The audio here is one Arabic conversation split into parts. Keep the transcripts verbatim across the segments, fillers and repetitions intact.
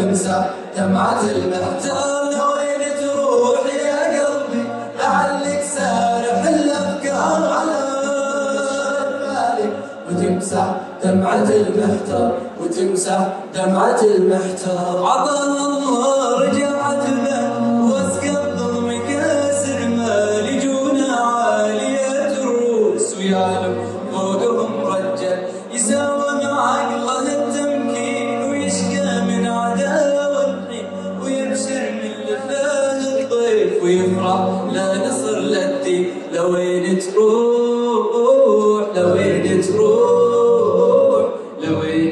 وتمسح دمعة المحتار. لوين تروح يا قلبي لعلك سارح الأفكار على بالك، وتمسح دمعة المحتار وتمسح دمعة المحتار. عطا الله رجعت له واسقى الظلم كاسر مالي، جونا عالية الرؤوس ويعلم فوقهم رجال يساوم عقله التمكين، ويشقى من عداوة الحين ويبشر من لفاه الضيف، ويفرح لا نصر للدين. لوين تروح لوين تروح لوين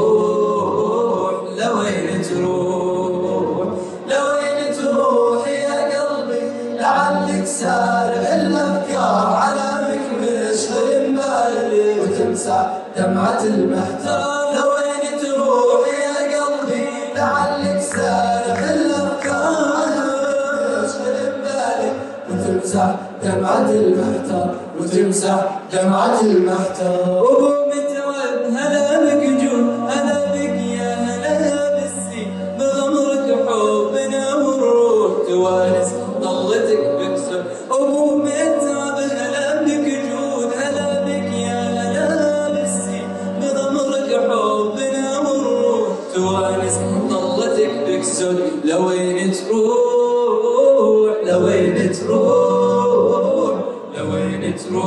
تروح لوين تروح لوين تروح يا قلبي لعلك سارح الأفكار على مشغل بالي، وتمسح دمعة المحتار. لوين تروح يا قلبي لعلك سارح الأفكار على مشغل بالي، وتمسح دمعة المحتار وتمسح دمعة المحتار. وهو متعب هلا بك جود هلا بك يا هلا بالسين، بغمرك حبنا والروح توانس ضلتك بكسر. وهو متعب هلا بك جود هلا بك يا هلا بالسين، بغمرك حبنا والروح توانس ضلتك بكسر. لوين تروح لوين تروح لوين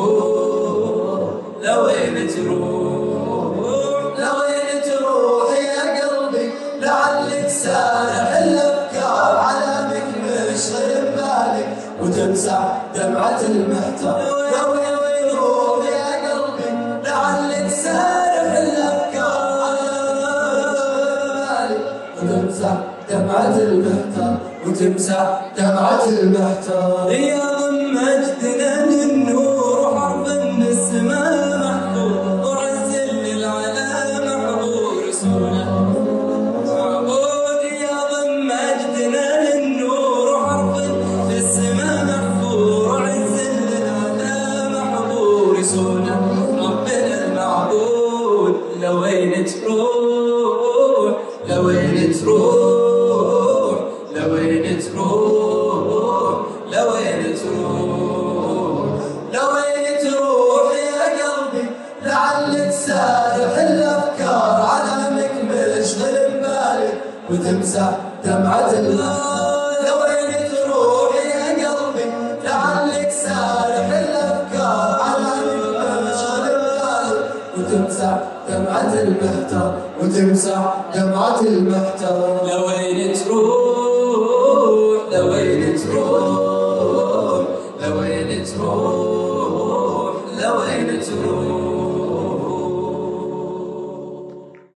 تروح لوين تروح لوين تروح يا قلبي لعلك سارح الأفكار على مشغل بالك، وتمسح دمعة المحتار. لوين تروح يا قلبي لعلك سارح الأفكار على بالك، وتمسح دمعة المحتار وتمسح دمعة المحتار. رياض مجدنا للنور وحرف السماء محفور، وعز للعلا محبور رسوله معبود. رياض مجدنا للنور وحرف السماء محفور، وعز للعلا محبور رسوله ربنا المعبود. لوين تروح لوين تروح لوين تروح لوين تروح لوين تروح يا قلبي لعلك سارح الأفكار على مشغل بالك، وتمسح دمعة المحتار. لوين تروح يا قلبي لعلك سارح الأفكار على مشغل بالك، وتمسح دمعة المحتار وتمسح دمعة المحتار. لوين تروح